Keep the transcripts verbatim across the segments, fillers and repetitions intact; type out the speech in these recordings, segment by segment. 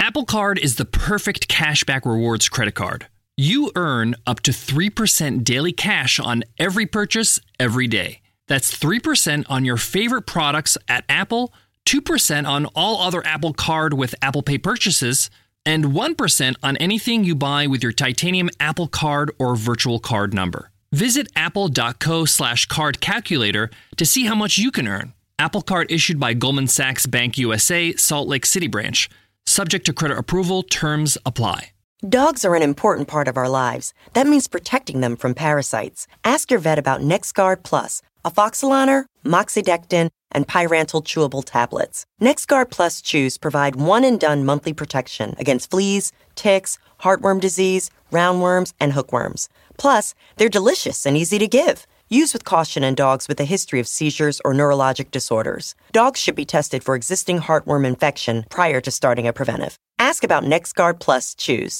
Apple Card is the perfect cashback rewards credit card. You earn up to three percent daily cash on every purchase every day. That's three percent on your favorite products at Apple, two percent on all other Apple Card with Apple Pay purchases, and one percent on anything you buy with your titanium Apple Card or virtual card number. Visit apple.co slash card calculator to see how much you can earn. Apple Card issued by Goldman Sachs Bank U S A, Salt Lake City branch. Subject to credit approval, terms apply. Dogs are an important part of our lives. That means protecting them from parasites. Ask your vet about NexGard Plus, Afoxolaner, Moxidectin, and Pyrantel chewable tablets. NexGard Plus chews provide one-and-done monthly protection against fleas, ticks, heartworm disease, roundworms, and hookworms. Plus, they're delicious and easy to give. Use with caution in dogs with a history of seizures or neurologic disorders. Dogs should be tested for existing heartworm infection prior to starting a preventive. Ask about NexGard Plus chews.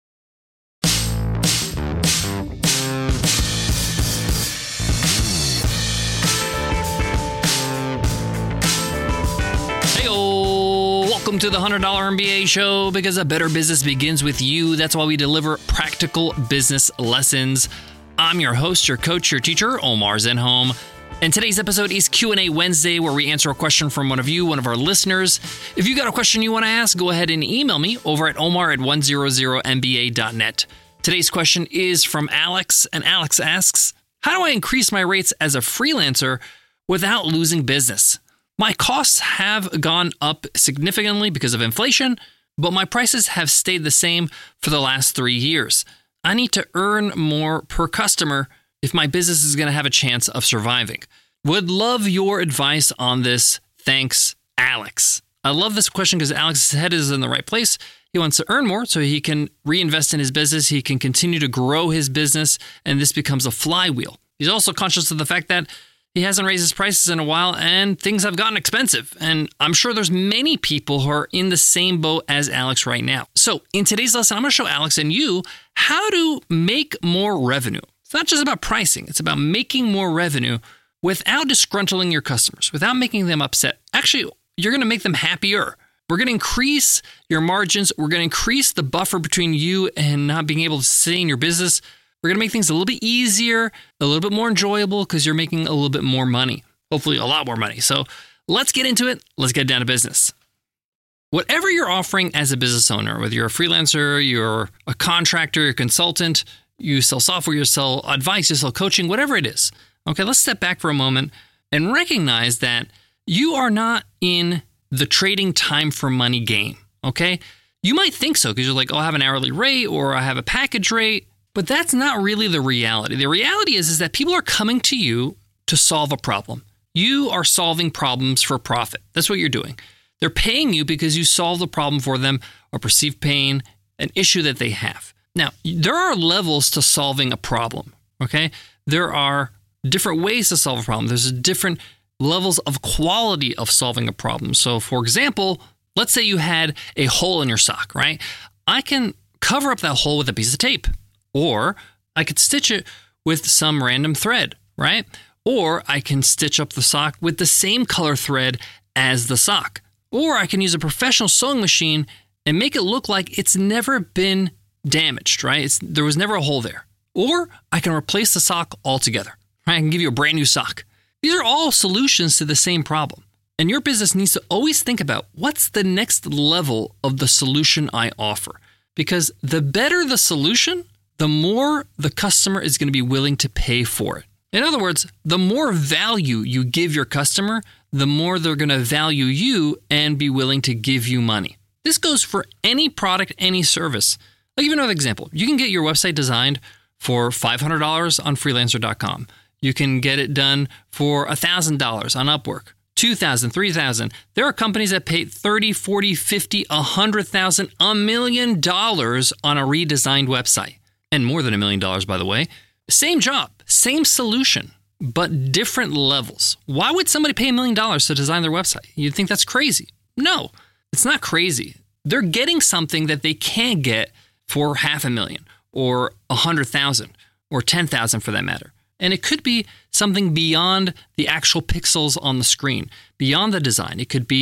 Welcome to the one hundred dollar M B A show, because a better business begins with you. That's why we deliver practical business lessons. I'm your host, your coach, your teacher, Omar Zenhom. And today's episode is Q and A Wednesday, where we answer a question from one of you, one of our listeners. If you got a question you want to ask, go ahead and email me over at omar at one hundred m b a dot net. Today's question is from Alex, and Alex asks, how do I increase my rates as a freelancer without losing business? My costs have gone up significantly because of inflation, but my prices have stayed the same for the last three years. I need to earn more per customer if my business is going to have a chance of surviving. Would love your advice on this. Thanks, Alex. I love this question because Alex's head is in the right place. He wants to earn more so he can reinvest in his business. He can continue to grow his business, and this becomes a flywheel. He's also conscious of the fact that he hasn't raised his prices in a while, and things have gotten expensive. And I'm sure there's many people who are in the same boat as Alex right now. So in today's lesson, I'm going to show Alex and you how to make more revenue. It's not just about pricing. It's about making more revenue without disgruntling your customers, without making them upset. Actually, you're going to make them happier. We're going to increase your margins. We're going to increase the buffer between you and not being able to stay in your business. We're going to make things a little bit easier, a little bit more enjoyable, because you're making a little bit more money. Hopefully a lot more money. So let's get into it. Let's get down to business. Whatever you're offering as a business owner, whether you're a freelancer, you're a contractor, you're a consultant, you sell software, you sell advice, you sell coaching, whatever it is. Okay, let's step back for a moment and recognize that you are not in the trading time for money game. Okay, you might think so because you're like, oh, I have an hourly rate or I have a package rate. But that's not really the reality. The reality is, is that people are coming to you to solve a problem. You are solving problems for profit. That's what you're doing. They're paying you because you solve the problem for them, or perceived pain, an issue that they have. Now, there are levels to solving a problem, okay? There are different ways to solve a problem. There's different levels of quality of solving a problem. So, for example, let's say you had a hole in your sock, right? I can cover up that hole with a piece of tape. Or I could stitch it with some random thread, right? Or I can stitch up the sock with the same color thread as the sock. Or I can use a professional sewing machine and make it look like it's never been damaged, right? It's, there was never a hole there. Or I can replace the sock altogether, right? I can give you a brand new sock. These are all solutions to the same problem. And your business needs to always think about, what's the next level of the solution I offer? Because the better the solution, the more the customer is going to be willing to pay for it. In other words, the more value you give your customer, the more they're going to value you and be willing to give you money. This goes for any product, any service. I'll give you another example. You can get your website designed for five hundred dollars on freelancer dot com. You can get it done for one thousand dollars on Upwork, two thousand dollars, three thousand dollars. There are companies that pay thirty thousand dollars, forty thousand dollars, fifty thousand dollars, one hundred thousand dollars, a million dollars on a redesigned website. And more than a million dollars, by the way. Same job, same solution, but different levels. Why would somebody pay a million dollars to design their website? You'd think that's crazy. No, it's not crazy. They're getting something that they can't get for half a million or a hundred thousand or ten thousand for that matter. And it could be something beyond the actual pixels on the screen, beyond the design. It could be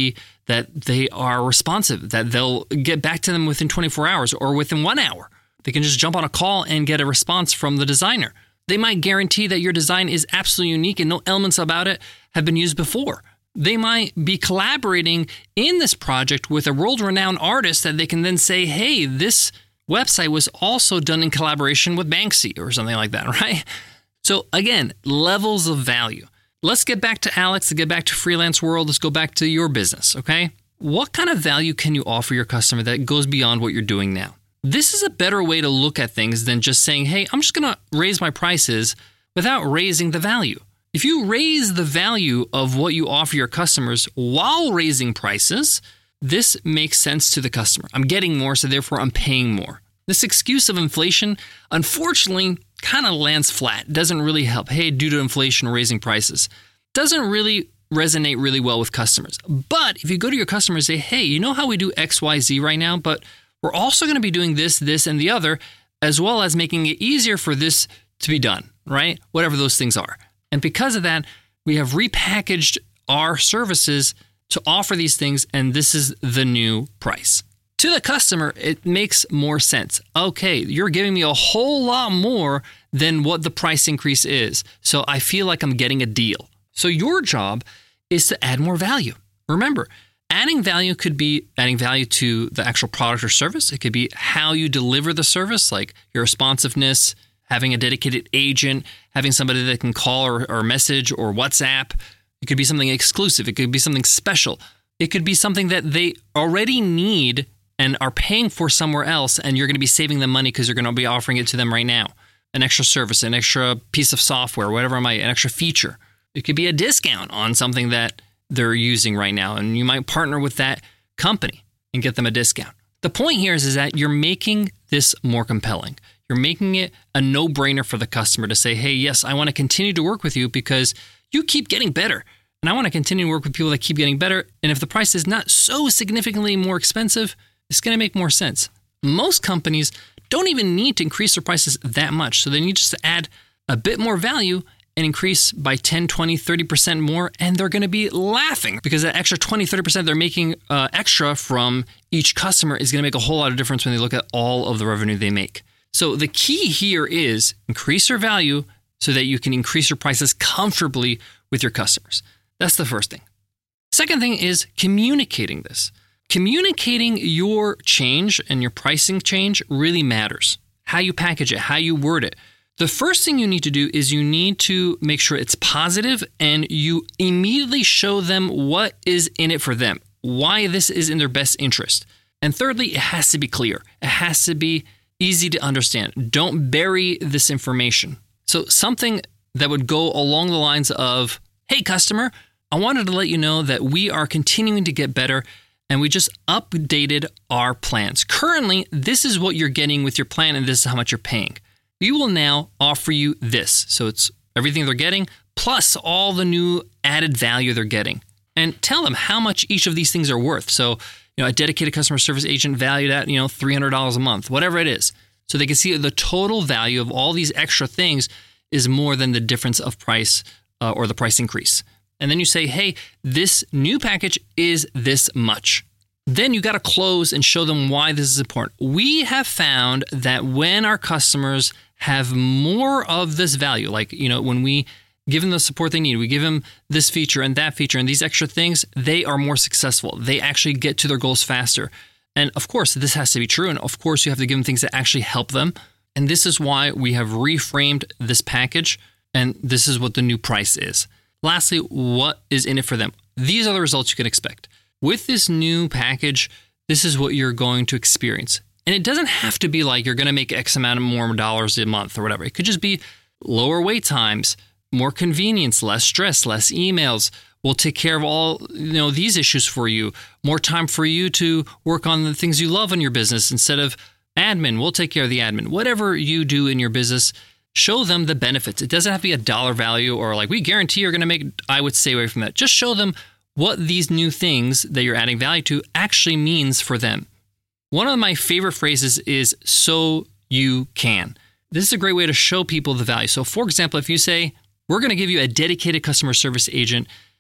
that they are responsive, that they'll get back to them within twenty-four hours or within one hour. They can just jump on a call and get a response from the designer. They might guarantee that your design is absolutely unique and no elements about it have been used before. They might be collaborating in this project with a world-renowned artist that they can then say, hey, this website was also done in collaboration with Banksy or something like that, right? So again, levels of value. Let's get back to Alex, to get back to freelance world. Let's go back to your business, okay? What kind of value can you offer your customer that goes beyond what you're doing now? This is a better way to look at things than just saying, hey, I'm just going to raise my prices without raising the value. If you raise the value of what you offer your customers while raising prices, this makes sense to the customer. I'm getting more, so therefore I'm paying more. This excuse of inflation, unfortunately, kind of lands flat. Doesn't really help. Hey, due to inflation, raising prices. Doesn't really resonate really well with customers. But if you go to your customers and say, hey, you know how we do X, Y, Z right now, but we're also going to be doing this, this, and the other, as well as making it easier for this to be done, right? Whatever those things are. And because of that, we have repackaged our services to offer these things, and this is the new price. To the customer, it makes more sense. Okay, you're giving me a whole lot more than what the price increase is, so I feel like I'm getting a deal. So your job is to add more value. Remember, adding value could be adding value to the actual product or service. It could be how you deliver the service, like your responsiveness, having a dedicated agent, having somebody that can call or, or message or WhatsApp. It could be something exclusive. It could be something special. It could be something that they already need and are paying for somewhere else, and you're going to be saving them money because you're going to be offering it to them right now. An extra service, an extra piece of software, whatever it might, an extra feature. It could be a discount on something that they're using right now, and you might partner with that company and get them a discount. The point here is, is that you're making this more compelling. You're making it a no-brainer for the customer to say, hey, yes, I want to continue to work with you because you keep getting better. And I want to continue to work with people that keep getting better. And if the price is not so significantly more expensive, it's going to make more sense. Most companies don't even need to increase their prices that much. So they need just to add a bit more value and increase by ten, twenty, thirty percent more, and they're going to be laughing because that extra twenty, thirty percent they're making uh, extra from each customer is going to make a whole lot of difference when they look at all of the revenue they make. So the key here is increase your value so that you can increase your prices comfortably with your customers. That's the first thing. Second thing is communicating this. Communicating your change and your pricing change really matters. How you package it, how you word it. The first thing you need to do is you need to make sure it's positive and you immediately show them what is in it for them, why this is in their best interest. And thirdly, it has to be clear. It has to be easy to understand. Don't bury this information. So something that would go along the lines of, hey, customer, I wanted to let you know that we are continuing to get better and we just updated our plans. Currently, this is what you're getting with your plan and this is how much you're paying. We will now offer you this. So it's everything they're getting plus all the new added value they're getting. And tell them how much each of these things are worth. So, you know, a dedicated customer service agent valued at, you know, three hundred dollars a month, whatever it is. So they can see the total value of all these extra things is more than the difference of price uh, or the price increase. And then you say, hey, this new package is this much. Then you got to close and show them why this is important. We have found that when our customers have more of this value, like, you know, when we give them the support they need, we give them this feature and that feature and these extra things, they are more successful. They actually get to their goals faster. And of course, this has to be true. And of course, you have to give them things that actually help them. And this is why we have reframed this package. And this is what the new price is. Lastly, what is in it for them? These are the results you can expect. With this new package, this is what you're going to experience. And it doesn't have to be like you're going to make X amount of more dollars a month or whatever. It could just be lower wait times, more convenience, less stress, less emails. We'll take care of all, you know, these issues for you. More time for you to work on the things you love in your business instead of admin. We'll take care of the admin. Whatever you do in your business, show them the benefits. It doesn't have to be a dollar value or like we guarantee you're going to make. I would stay away from that. Just show them what these new things that you're adding value to actually means for them. One of my favorite phrases is so you can. This is a great way to show people the value. So for example, if you say, we're going to give you a dedicated customer service agent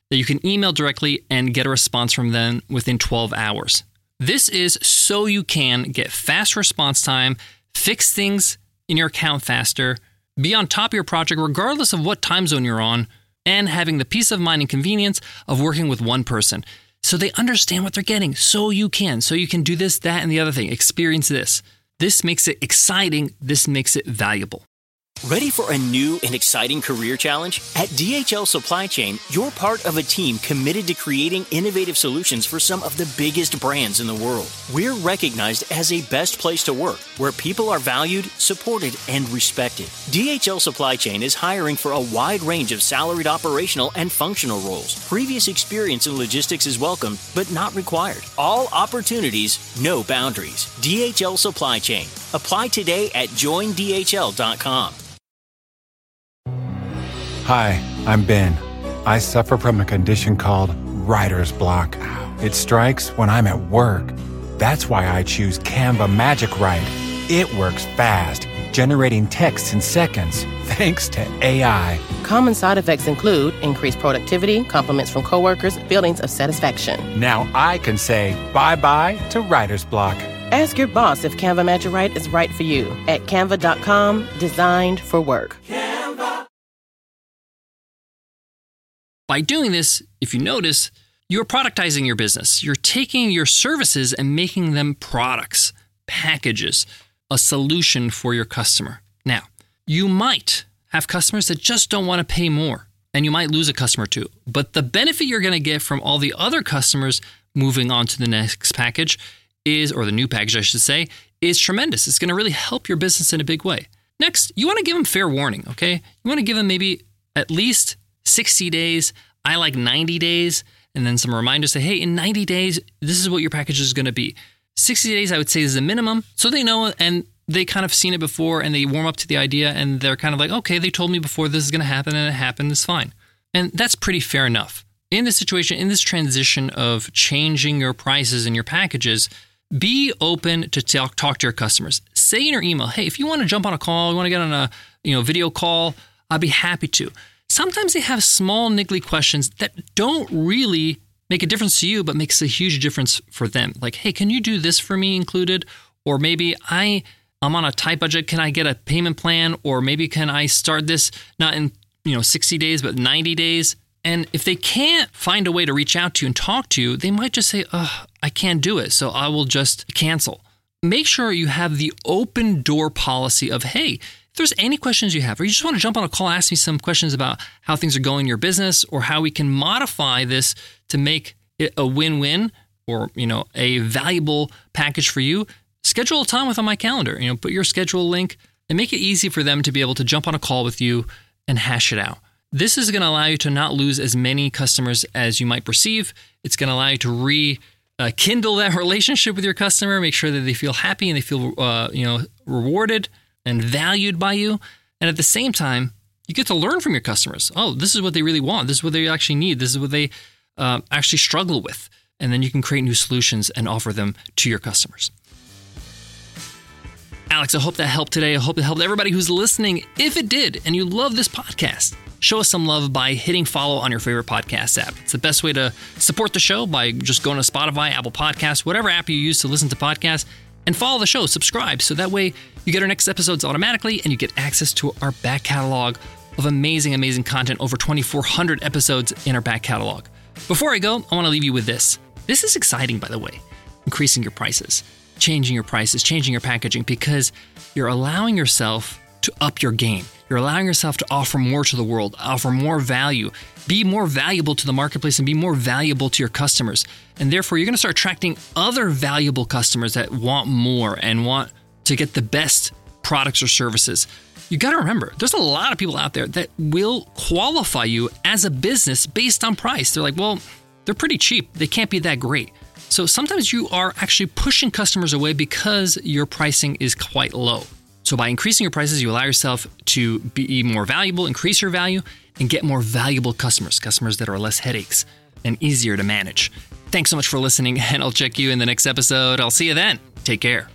that you can email directly and get a response from them within twelve hours. This is so you can get fast response time, fix things in your account faster, be on top of your project regardless of what time zone you're on, and having the peace of mind and convenience of working with one person. So they understand what they're getting, so you can. So you can do this, that, and the other thing. Experience this. This makes it exciting. This makes it valuable. Ready for a new and exciting career challenge? At D H L Supply Chain, you're part of a team committed to creating innovative solutions for some of the biggest brands in the world. We're recognized as a best place to work, where people are valued, supported, and respected. D H L Supply Chain is hiring for a wide range of salaried operational and functional roles. Previous experience in logistics is welcome, but not required. All opportunities, no boundaries. D H L Supply Chain. Apply today at join D H L dot com. Hi, I'm Ben. I suffer from a condition called writer's block. It strikes when I'm at work. That's why I choose Canva Magic Write. It works fast, generating text in seconds, thanks to A I. Common side effects include increased productivity, compliments from coworkers, feelings of satisfaction. Now I can say bye-bye to writer's block. Ask your boss if Canva Magic Write is right for you at canva dot com, designed for work. By doing this, if you notice, you're productizing your business. You're taking your services and making them products, packages, a solution for your customer. Now, you might have customers that just don't want to pay more, and you might lose a customer too. But the benefit you're going to get from all the other customers moving on to the next package is, or the new package, I should say, is tremendous. It's going to really help your business in a big way. Next, you want to give them fair warning, okay? You want to give them maybe at least sixty days. I like ninety days, and then some reminders say, hey, in ninety days, this is what your package is going to be. sixty days, I would say, is the minimum. So they know, and they kind of seen it before, and they warm up to the idea, and they're kind of like, okay, they told me before this is going to happen, and it happened, it's fine. And that's pretty fair enough. In this situation, in this transition of changing your prices and your packages, be open to talk, talk to your customers. Say in your email, hey, if you want to jump on a call, you want to get on a you know video call, I'd be happy to. Sometimes they have small, niggly questions that don't really make a difference to you, but makes a huge difference for them. Like, hey, can you do this for me included? Or maybe I, I'm on a tight budget. Can I get a payment plan? Or maybe can I start this not in you know sixty days, but ninety days? And if they can't find a way to reach out to you and talk to you, they might just say, oh, I can't do it, so I will just cancel. Make sure you have the open door policy of, hey, if there's any questions you have, or you just want to jump on a call, ask me some questions about how things are going in your business, or how we can modify this to make it a win-win, or you know a valuable package for you, schedule a time with on my calendar. You know, put your schedule link and make it easy for them to be able to jump on a call with you and hash it out. This is going to allow you to not lose as many customers as you might perceive. It's going to allow you to rekindle that relationship with your customer, make sure that they feel happy and they feel uh, you know rewarded and valued by you. And at the same time, you get to learn from your customers. Oh, this is what they really want. This is what they actually need. This is what they uh, actually struggle with. And then you can create new solutions and offer them to your customers. Alex, I hope that helped today. I hope it helped everybody who's listening. If it did, and you love this podcast, show us some love by hitting follow on your favorite podcast app. It's the best way to support the show by just going to Spotify, Apple Podcasts, whatever app you use to listen to podcasts, and follow the show, subscribe, so that way you get our next episodes automatically and you get access to our back catalog of amazing, amazing content, over twenty-four hundred episodes in our back catalog. Before I go, I want to leave you with this. This is exciting, by the way, increasing your prices, changing your prices, changing your packaging, because you're allowing yourself to up your game. You're allowing yourself to offer more to the world, offer more value, be more valuable to the marketplace, and be more valuable to your customers. And therefore, you're going to start attracting other valuable customers that want more and want to get the best products or services. You got to remember, there's a lot of people out there that will qualify you as a business based on price. They're like, well, they're pretty cheap. They can't be that great. So sometimes you are actually pushing customers away because your pricing is quite low. So by increasing your prices, you allow yourself to be more valuable, increase your value, and get more valuable customers, customers that are less headaches and easier to manage. Thanks so much for listening, and I'll check you in the next episode. I'll see you then. Take care.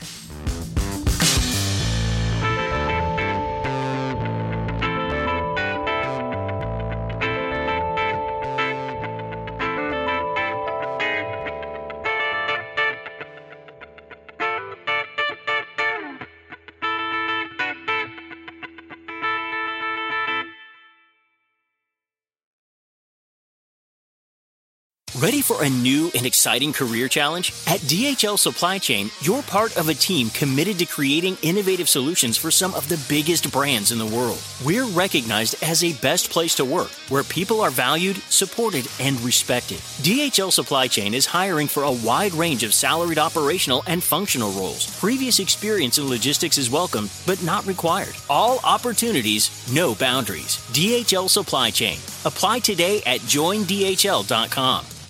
Ready for a new and exciting career challenge? At D H L Supply Chain, you're part of a team committed to creating innovative solutions for some of the biggest brands in the world. We're recognized as a best place to work, where people are valued, supported, and respected. D H L Supply Chain is hiring for a wide range of salaried operational and functional roles. Previous experience in logistics is welcome, but not required. All opportunities, no boundaries. D H L Supply Chain. Apply today at join D H L dot com.